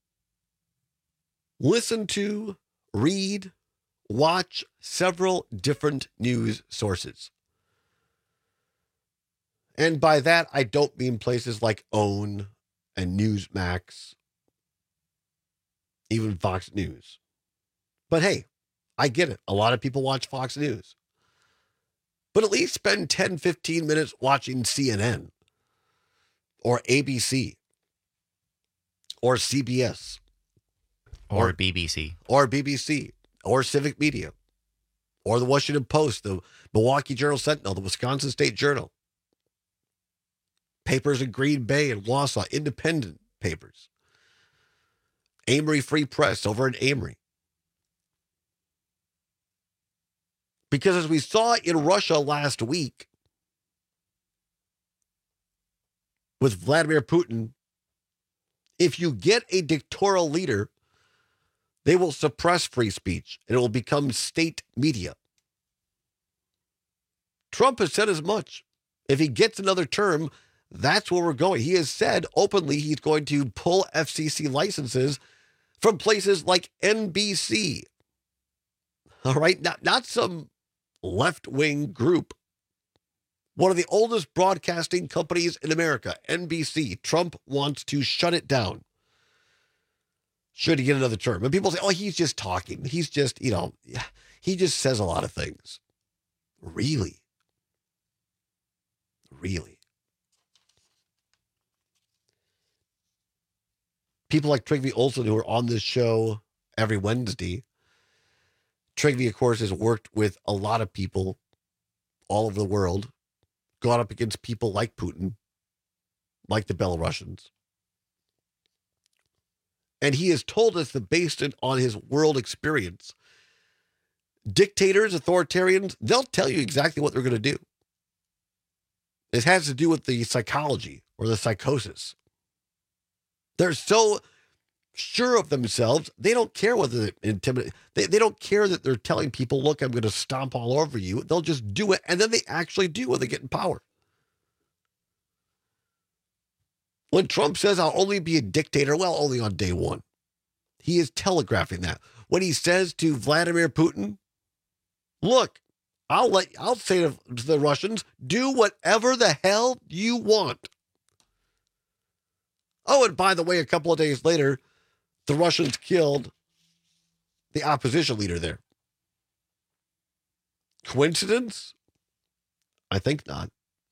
Listen to, read, watch several different news sources. And by that, I don't mean places like OWN and Newsmax, even Fox News. But hey, I get it. A lot of people watch Fox News. But at least spend ten, fifteen minutes watching C N N or A B C or C B S. Or, or B B C. Or B B C. Or Civic Media. Or the Washington Post, the Milwaukee Journal Sentinel, the Wisconsin State Journal. Papers in Green Bay and Wausau, independent papers. Amory Free Press over in Amory. Because as we saw in Russia last week with Vladimir Putin, if you get a dictatorial leader, they will suppress free speech and it will become state media. Trump has said as much. If he gets another term, that's where we're going. He has said openly he's going to pull F C C licenses from places like N B C. All right, not, not some left-wing group. One of the oldest broadcasting companies in America, N B C. Trump wants to shut it down. should he get another term? And people say, oh, he's just talking. He's just, you know, he just says a lot of things. Really? Really? People like Trygve Olsen, who are on this show every Wednesday. Trygve, of course, has worked with a lot of people all over the world, gone up against people like Putin, like the Belarusians. And he has told us that based on his world experience, dictators, authoritarians, they'll tell you exactly what they're going to do. It has to do with the psychology or the psychosis. They're so sure of themselves, they don't care whether they're intimidated. They, they don't care that they're telling people, look, I'm going to stomp all over you. They'll just do it, and then they actually do when they get in power. When Trump says, I'll only be a dictator, well, only on day one. He is telegraphing that. When he says to Vladimir Putin, look, I'll let I'll say to the Russians, do whatever the hell you want. Oh, and by the way, a couple of days later, the Russians killed the opposition leader there. Coincidence? I think not.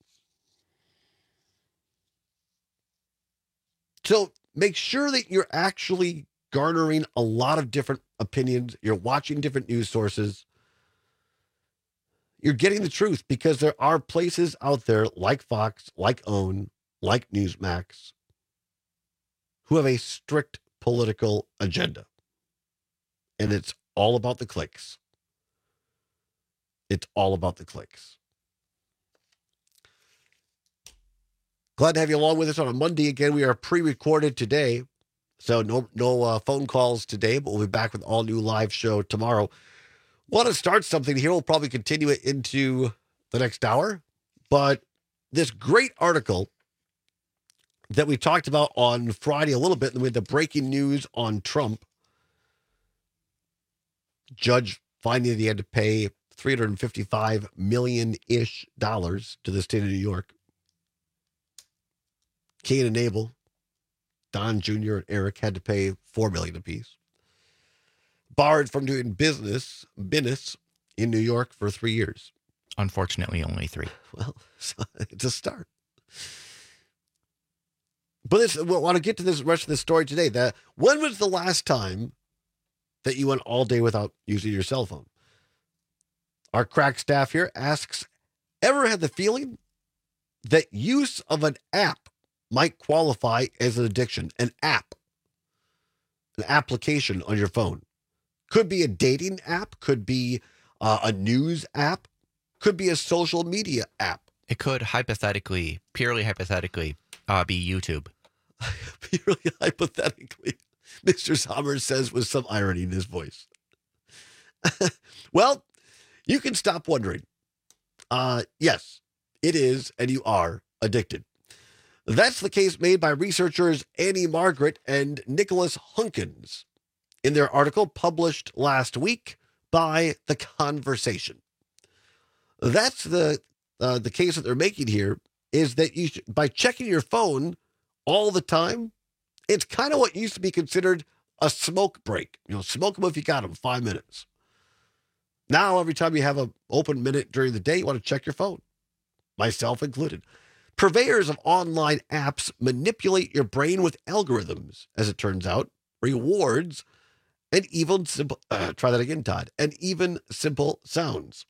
So make sure that you're actually garnering a lot of different opinions. You're watching different news sources. You're getting the truth, because there are places out there like Fox, like OWN, like Newsmax, who have a strict political agenda. And it's all about the clicks. It's all about the clicks. Glad to have you along with us on a Monday. Again, we are pre-recorded today, so no no uh, phone calls today, but we'll be back with all new live show tomorrow. Want to start something here. We'll probably continue it into the next hour, but this great article that we talked about on Friday a little bit, and with the breaking news on Trump, judge finding that he had to pay three hundred fifty-five million-ish dollars to the state of New York. Cain and Abel, Don Junior and Eric had to pay four million dollars apiece. Barred from doing business, business in New York for three years. Unfortunately, only three. Well, it's a start. But this, we want to get to this rest of the story today. That when was the last time that you went all day without using your cell phone? Our crack staff here asks, ever had the feeling that use of an app might qualify as an addiction? An app, an application on your phone. Could be a dating app, could be uh, a news app, could be a social media app. It could hypothetically, purely hypothetically, uh, be YouTube. Purely hypothetically, Mister Sommers says with some irony in his voice. Well, you can stop wondering. Uh, yes, it is, and you are addicted. That's the case made by researchers Annie Margaret and Nicholas Hunkins in their article published last week by The Conversation. That's the uh, the case that they're making here, is that you should, by checking your phone all the time, it's kind of what used to be considered a smoke break. You know, smoke them if you got them, five minutes. Now, every time you have an open minute during the day, you want to check your phone, myself included. Purveyors of online apps manipulate your brain with algorithms, as it turns out, rewards, and even simple, uh, try that again, Todd, and even simple sounds.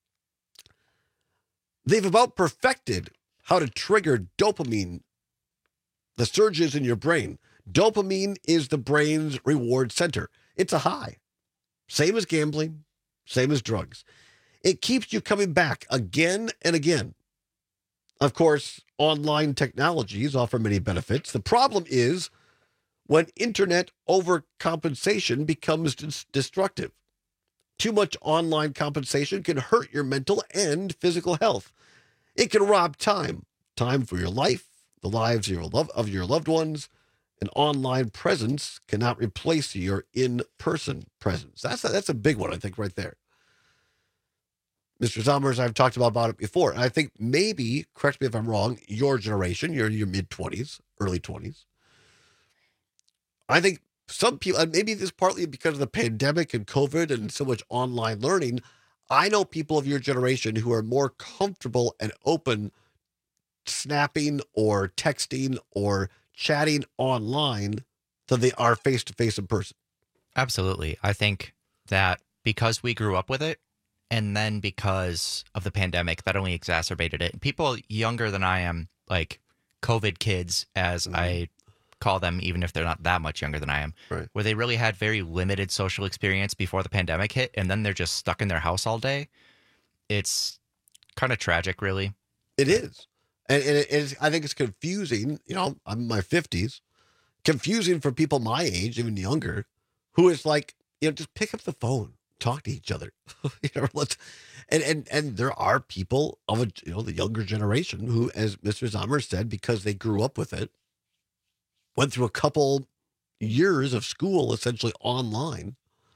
They've about perfected how to trigger dopamine, the surges in your brain. Dopamine is the brain's reward center. It's a high. Same as gambling, same as drugs. It keeps you coming back again and again. Of course, online technologies offer many benefits. The problem is when internet overcompensation becomes dis- destructive. Too much online compensation can hurt your mental and physical health. It can rob time, time for your life, the lives of your, love, of your loved ones. An online presence cannot replace your in-person presence. That's a, that's a big one, I think, right there. Mister Sommers, I've talked about, about it before. And I think maybe, correct me if I'm wrong, your generation, you're in your mid-twenties, early twenties. I think some people, and maybe this is partly because of the pandemic and COVID and so much online learning, I know people of your generation who are more comfortable and open snapping or texting or chatting online than they are face-to-face in person. Absolutely. I think that because we grew up with it, and then because of the pandemic, that only exacerbated it. People younger than I am, like COVID kids, as mm-hmm. I call them, even if they're not that much younger than I am, right. where they really had very limited social experience before the pandemic hit, and then they're just stuck in their house all day. It's kind of tragic, really. It is. And, and it is, I think it's confusing. You know, I'm in my fifties. Confusing for people my age, even younger, who is like, you know, just pick up the phone, talk to each other. you know, let's, and, and, and there are people of a, you know, the younger generation who, as Mister Sommer said, because they grew up with it, went through a couple years of school essentially online.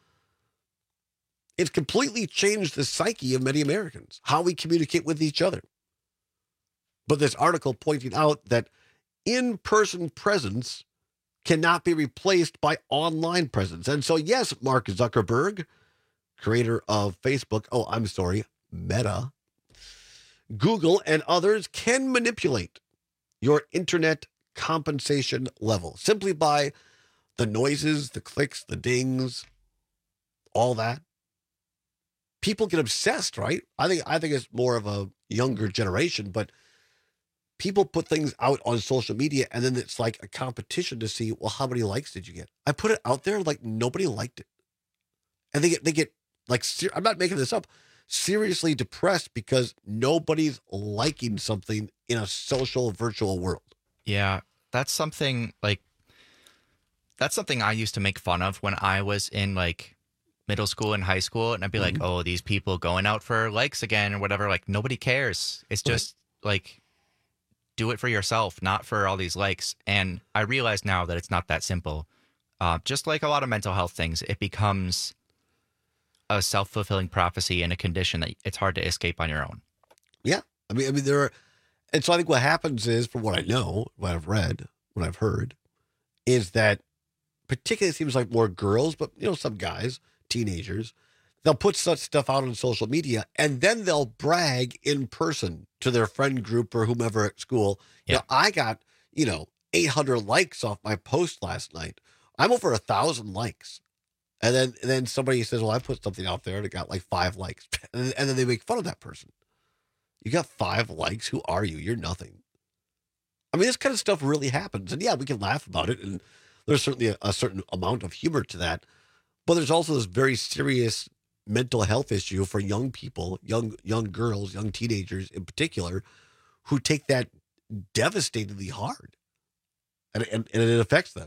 It's completely changed the psyche of many Americans, how we communicate with each other. But this article pointing out that in-person presence cannot be replaced by online presence. And so, yes, Mark Zuckerberg, creator of Facebook, oh, I'm sorry, Meta, Google, and others can manipulate your internet compensation level simply by the noises, the clicks, the dings, all that. People get obsessed, right? I think I think it's more of a younger generation, but people put things out on social media and then it's like a competition to see, well, how many likes did you get? I put it out there, like nobody liked it. And they get, they get like, ser- I'm not making this up, seriously depressed because nobody's liking something in a social virtual world. Yeah, that's something like, that's something I used to make fun of when I was in like middle school and high school. And I'd be mm-hmm. like, oh, these people going out for likes again or whatever. Like nobody cares. It's just right. like, do it for yourself, not for all these likes. And I realize now that it's not that simple. Uh, just like a lot of mental health things, it becomes a self-fulfilling prophecy and a condition that it's hard to escape on your own. Yeah. I mean, I mean, there are, and so I think what happens is, from what I know, what I've read, what I've heard, is that particularly it seems like more girls, but, you know, some guys, teenagers, they'll put such stuff out on social media and then they'll brag in person to their friend group or whomever at school. Yeah. You know, I got, you know, eight hundred likes off my post last night. I'm over a thousand likes. And then, and then somebody says, well, I put something out there and it got like five likes. And, and then they make fun of that person. You got five likes. Who are you? You're nothing. I mean, this kind of stuff really happens. And yeah, we can laugh about it. And there's certainly a, a certain amount of humor to that. But there's also this very serious mental health issue for young people, young young girls, young teenagers in particular, who take that devastatingly hard. And, and, and it affects them.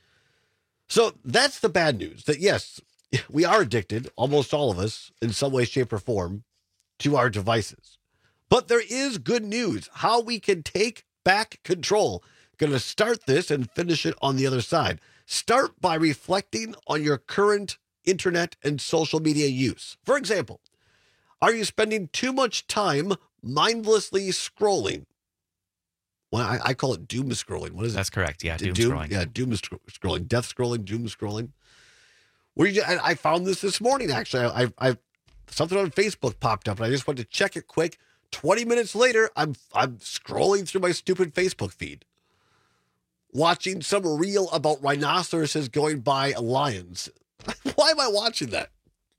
So that's the bad news, that yes, we are addicted, almost all of us, in some way, shape, or form, to our devices. But there is good news, how we can take back control. Going to start this and finish it on the other side. Start by reflecting on your current internet and social media use. For example, are you spending too much time mindlessly scrolling? Well, I, I call it doom scrolling. What is it? That's correct. Yeah, doom, doom scrolling. Yeah, doom scrolling, death scrolling, doom scrolling. Where you? I, I found this this morning. Actually, I, I, I something on Facebook popped up, and I just went to check it quick. Twenty minutes later, I'm I'm scrolling through my stupid Facebook feed, watching some reel about rhinoceroses going by lions. Why am I watching that?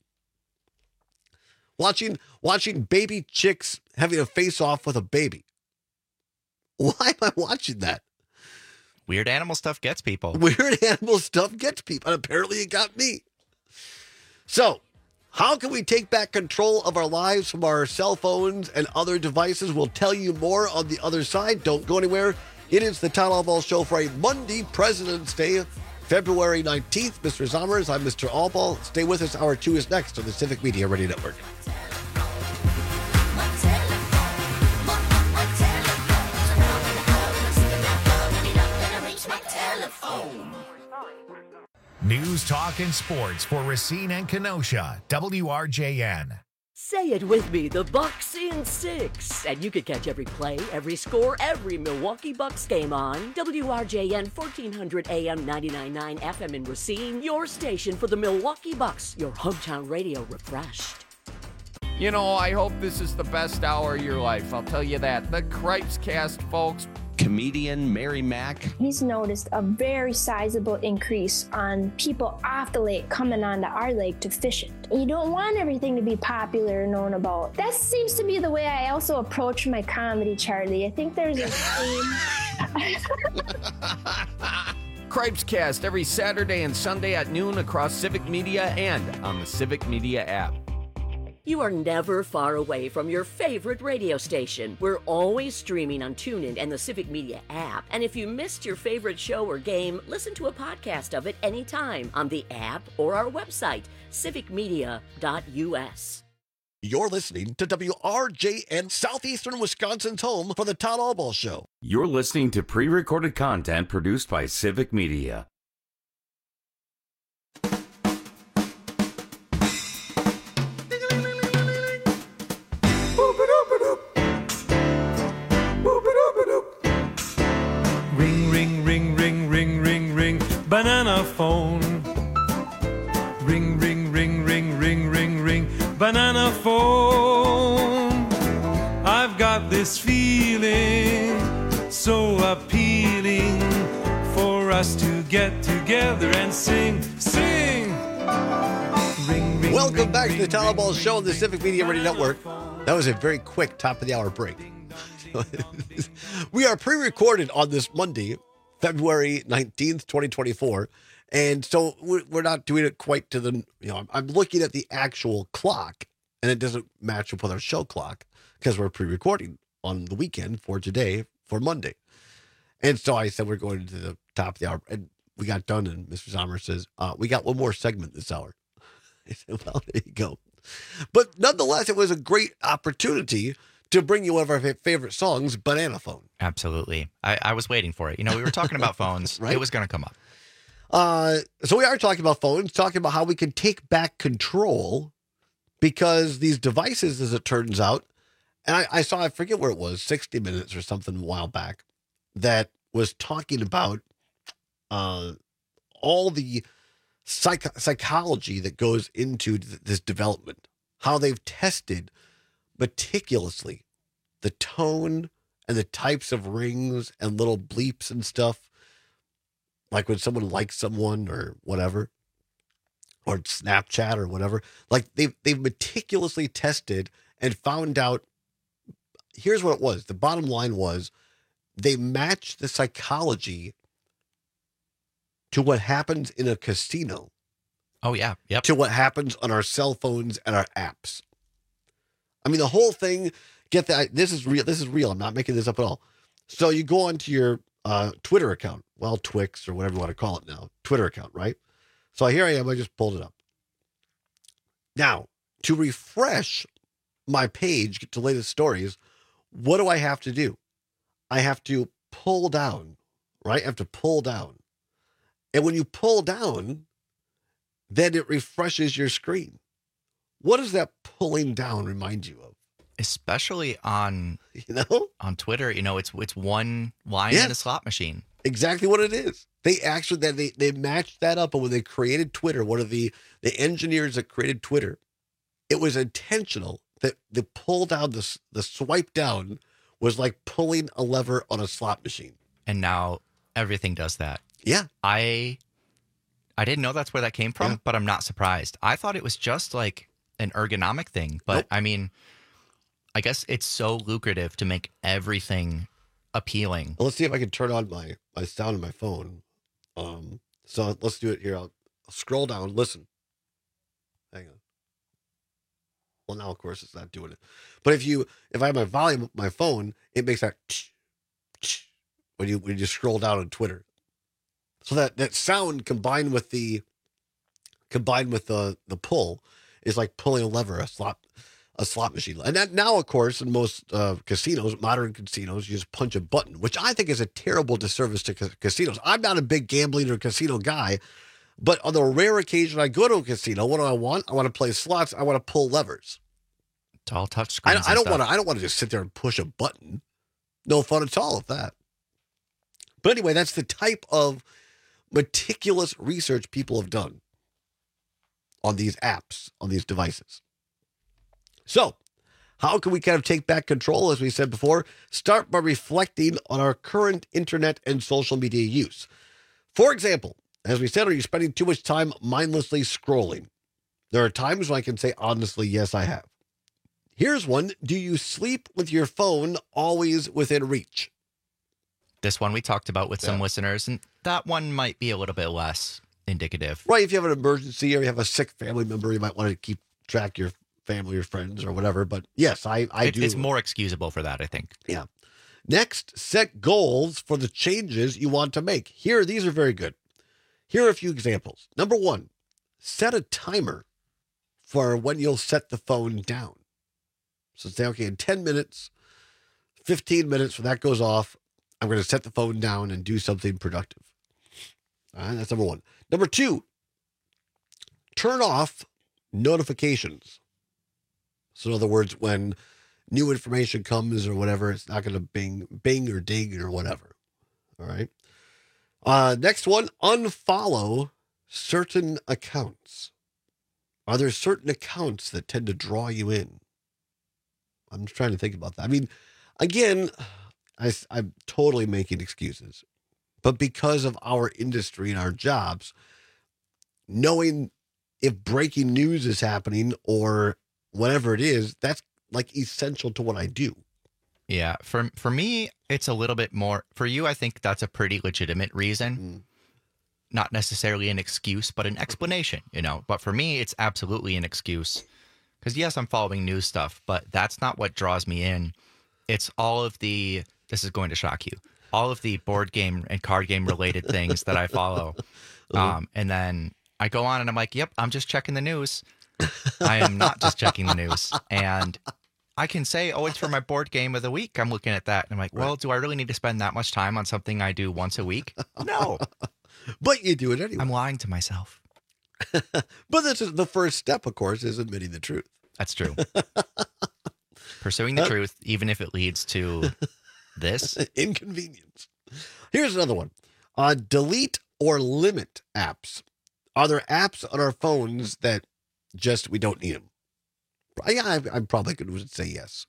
Watching watching baby chicks having a face off with a baby. Why am I watching that? Weird animal stuff gets people. Weird animal stuff gets people. And apparently it got me. So, how can we take back control of our lives from our cell phones and other devices? We'll tell you more on the other side. Don't go anywhere. It is the Town Allball Show for a Monday, President's Day, February nineteenth. Mister Sommers, I'm Mister Allball. Stay with us. Hour two is next on the Civic Media Radio Network. News, talk, and sports for Racine and Kenosha. W R J N. Say it with me, the Bucks in six. And you can catch every play, every score, every Milwaukee Bucks game on W R J N fourteen hundred A M ninety-nine point nine F M in Racine, your station for the Milwaukee Bucks, your hometown radio refreshed. You know, I hope this is the best hour of your life. I'll tell you that. The Cripes Cast, folks. Comedian Mary Mack. He's noticed a very sizable increase on people off the lake coming onto our lake to fish it. You don't want everything to be popular and known about. That seems to be the way I also approach my comedy, Charlie. I think there's a theme. Cripes Cast every Saturday and Sunday at noon across Civic Media and on the Civic Media app. You are never far away from your favorite radio station. We're always streaming on TuneIn and the Civic Media app. And if you missed your favorite show or game, listen to a podcast of it anytime on the app or our website, civic media dot U S. You're listening to W R J N, Southeastern Wisconsin's home for the Todd Allball Show. You're listening to pre-recorded content produced by Civic Media. Ring, ring, ring, ring, ring, ring, ring, banana phone. Ring, ring, ring, ring, ring, ring, ring, banana phone. I've got this feeling so appealing for us to get together and sing, sing. Ring, ring, Welcome ring, back ring, to the Todd Allball ring, Show on the Civic Media Radio Network. That was a very quick top of the hour break. We are pre-recorded on this Monday, February nineteenth, twenty twenty-four. And so we're not doing it quite to the, you know, I'm looking at the actual clock and it doesn't match up with our show clock because we're pre-recording on the weekend for today for Monday. And so I said, we're going to the top of the hour and we got done. And Mister Sommer says, uh, we got one more segment this hour. I said, well, there you go. But nonetheless, it was a great opportunity to bring you one of our favorite songs, Banana Phone. Absolutely. I, I was waiting for it. You know, we were talking about phones. Right? It was going to come up. Uh, so we are talking about phones, talking about how we can take back control because these devices, as it turns out, and I, I saw, I forget where it was, sixty minutes or something a while back, that was talking about uh, all the psych- psychology that goes into th- this development, how they've tested meticulously the tone and the types of rings and little bleeps and stuff, like when someone likes someone or whatever, or Snapchat or whatever. Like they've they've meticulously tested and found out. Here's what it was. The bottom line was they matched the psychology to what happens in a casino. Oh yeah, yep. To what happens on our cell phones and our apps. I mean, the whole thing, get that, this is real, this is real, I'm not making this up at all. So you go onto your uh, Twitter account, well, Twix or whatever you want to call it now, Twitter account, right? So here I am, I just pulled it up. Now, to refresh my page, get to latest stories, what do I have to do? I have to pull down, right? I have to pull down. And when you pull down, then it refreshes your screen. What does that pulling down remind you of? Especially on you know on Twitter, you know, it's it's one line Yes. in a slot machine. Exactly what it is. They actually they they, they matched that up, and when they created Twitter, one of the the engineers that created Twitter, it was intentional that the pull down, the the swipe down was like pulling a lever on a slot machine. And now everything does that. Yeah. I I didn't know that's where that came from, Yeah. but I'm not surprised. I thought it was just like an ergonomic thing, but Nope. I mean, I guess it's so lucrative to make everything appealing. Well, let's see if I can turn on my, my sound on my phone. Um, so let's do it here. I'll, I'll scroll down. Listen. Hang on. Well, now, of course, it's not doing it. But if you, if I have my volume up my phone, it makes that tch, tch, when you, when you scroll down on Twitter. So that, that sound combined with the, combined with the, the pull is like pulling a lever, a slot, a slot machine. And that now, of course, in most uh, casinos, modern casinos, you just punch a button, which I think is a terrible disservice to ca- casinos. I'm not a big gambling or casino guy, but on the rare occasion I go to a casino, what do I want? I want to play slots. I want to pull levers. It's all touch I, screens. I don't want to. I don't want to just sit there and push a button. No fun at all with that. But anyway, that's the type of meticulous research people have done on these apps, on these devices. So, how can we kind of take back control, as we said before? Start by reflecting on our current internet and social media use. For example, as we said, are you spending too much time mindlessly scrolling? There are times when I can say, honestly, yes, I have. Here's one. Do you sleep with your phone always within reach? This one we talked about with some Yeah. listeners, and that one might be a little bit less indicative. Right, if you have an emergency or you have a sick family member, you might want to keep track of your family or friends or whatever. But yes, I, I It- do. It's more excusable for that, I think. Yeah. Next, set goals for the changes you want to make. Here, these are very good. Here are a few examples. Number one, set a timer for when you'll set the phone down. So say, okay, in ten minutes, fifteen minutes, when that goes off, I'm going to set the phone down and do something productive. All right, that's number one. Number two, turn off notifications. So in other words, when new information comes or whatever, it's not going to bing, bing or ding or whatever. All right. Uh, next one, unfollow certain accounts. Are there certain accounts that tend to draw you in? I'm just trying to think about that. I mean, again, I, I'm totally making excuses, but because of our industry and our jobs, knowing if breaking news is happening or whatever it is, that's like essential to what I do. Yeah, for for me, it's a little bit more. For you, I think that's a pretty legitimate reason. Mm. Not necessarily an excuse, but an explanation, you know. But for me, it's absolutely an excuse. Because yes, I'm following news stuff, but that's not what draws me in. It's all of the, this is going to shock you, all of the board game and card game related things that I follow. Um, and then I go on and I'm like, yep, I'm just checking the news. I am not just checking the news. And I can say, oh, it's for my board game of the week. I'm looking at that. And I'm like, well, do I really need to spend that much time on something I do once a week? No. But you do it anyway. I'm lying to myself. But this is the first step, of course, is admitting the truth. That's true. Pursuing the truth, even if it leads to this. Inconvenience. Here's another one. Uh, delete or limit apps. Are there apps on our phones that just, we don't need them? Yeah, I, I'm probably going to say yes.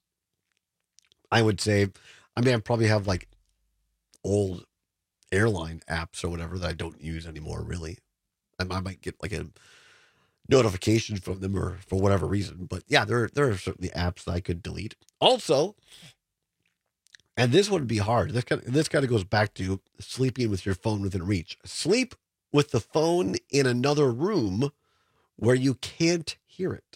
I would say, I mean, I probably have like old airline apps or whatever that I don't use anymore, really. I, I might get like a notification from them or for whatever reason. But yeah, there, there are certainly apps that I could delete. Also, and this would be hard. This kind of, this kind of goes back to sleeping with your phone within reach. Sleep with the phone in another room where you can't hear it.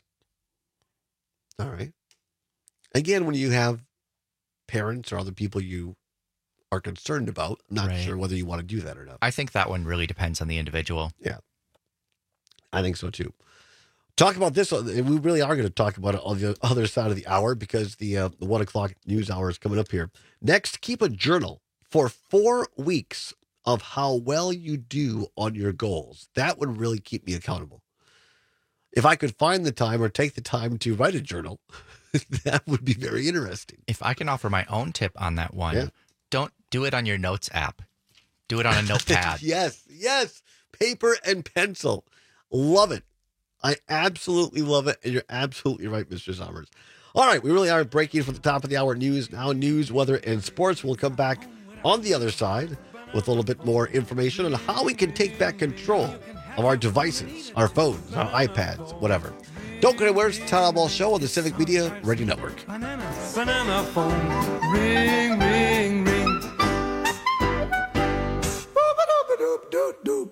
All right. Again, when you have parents or other people you are concerned about, I'm not Right. sure whether you want to do that or not. I think that one really depends on the individual. Yeah. I think so too. Talk about this. We really are going to talk about it on the other side of the hour because the, uh, the one o'clock news hour is coming up here. Next, keep a journal for four weeks of how well you do on your goals. That would really keep me accountable. If I could find the time or take the time to write a journal, that would be very interesting. If I can offer my own tip on that one, Yeah. don't do it on your notes app. Do it on a notepad. Yes, yes. Paper and pencil. Love it. I absolutely love it. And you're absolutely right, Mister Sommers. All right, we really are breaking for the top of the hour news. Now news, weather, and sports. We'll come back on the other side with a little bit more information on how we can take back control of our devices, our phones, our iPads, whatever. Don't go anywhere. It's the Town Hall Show on the Civic Media Radio Network. Banana phone, ring, ring, ring. Boop-a-doop-a-doop-doop-doop.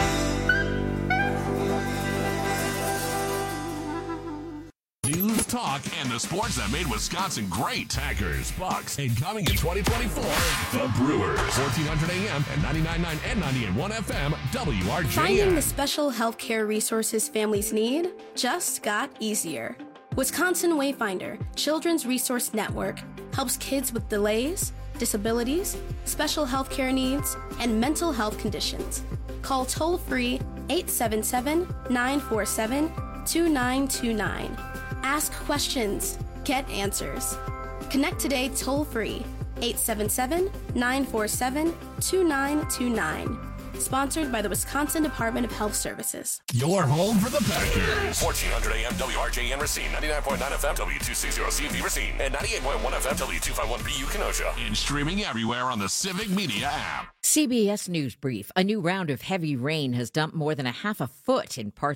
News, talk, and the sports that made Wisconsin great. Packers, Bucks, and coming in twenty twenty-four, the Brewers. fourteen hundred A M and ninety-nine point nine and ninety-eight point one F M, W R J N. Finding the special healthcare resources families need just got easier. Wisconsin Wayfinder Children's Resource Network helps kids with delays, disabilities, special healthcare needs, and mental health conditions. Call toll-free eight seven seven, nine four seven, two nine two nine. Ask questions, Get answers. Connect today toll free, eight seven seven, nine four seven, two nine two nine. Sponsored by the Wisconsin Department of Health Services. Your home for the Packers. fourteen hundred A M W R J N Racine, ninety-nine point nine F M W two sixty C V Racine, and ninety-eight point one F M W two fifty-one B U Kenosha. And streaming everywhere on the Civic Media app. C B S News Brief. A new round of heavy rain has dumped more than a half a foot in parts